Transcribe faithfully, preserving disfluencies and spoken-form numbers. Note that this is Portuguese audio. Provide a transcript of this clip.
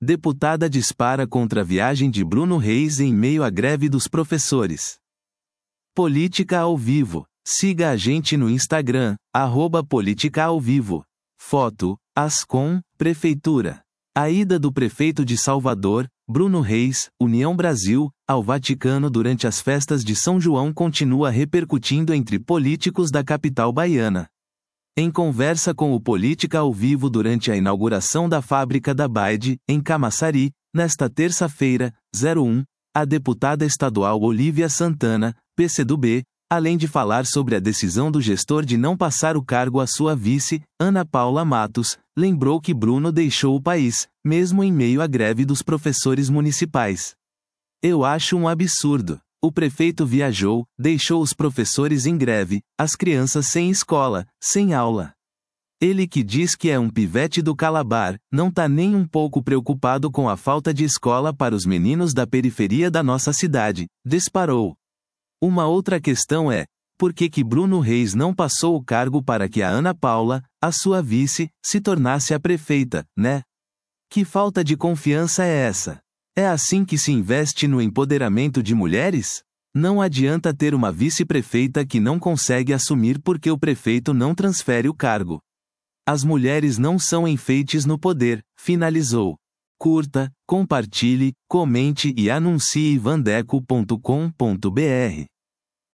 Deputada dispara contra a viagem de Bruno Reis em meio à greve dos professores. Política ao vivo. Siga a gente no Instagram, arroba Política ao Vivo. Foto, Ascom, Prefeitura. A ida do prefeito de Salvador, Bruno Reis, União Brasil, ao Vaticano durante as festas de São João continua repercutindo entre políticos da capital baiana. Em conversa com o Política ao Vivo durante a inauguração da fábrica da Baide, em Camaçari, nesta terça-feira, um, a deputada estadual Olívia Santana, P C do B, além de falar sobre a decisão do gestor de não passar o cargo à sua vice, Ana Paula Matos, lembrou que Bruno deixou o país, mesmo em meio à greve dos professores municipais. Eu acho um absurdo. O prefeito viajou, deixou os professores em greve, as crianças sem escola, sem aula. Ele que diz que é um pivete do Calabar, não tá nem um pouco preocupado com a falta de escola para os meninos da periferia da nossa cidade, disparou. Uma outra questão é, por que que Bruno Reis não passou o cargo para que a Ana Paula, a sua vice, se tornasse a prefeita, né? Que falta de confiança é essa? É assim que se investe no empoderamento de mulheres? Não adianta ter uma vice-prefeita que não consegue assumir porque o prefeito não transfere o cargo. As mulheres não são enfeites no poder, finalizou. Curta, compartilhe, comente e anuncie vandeco ponto com ponto br.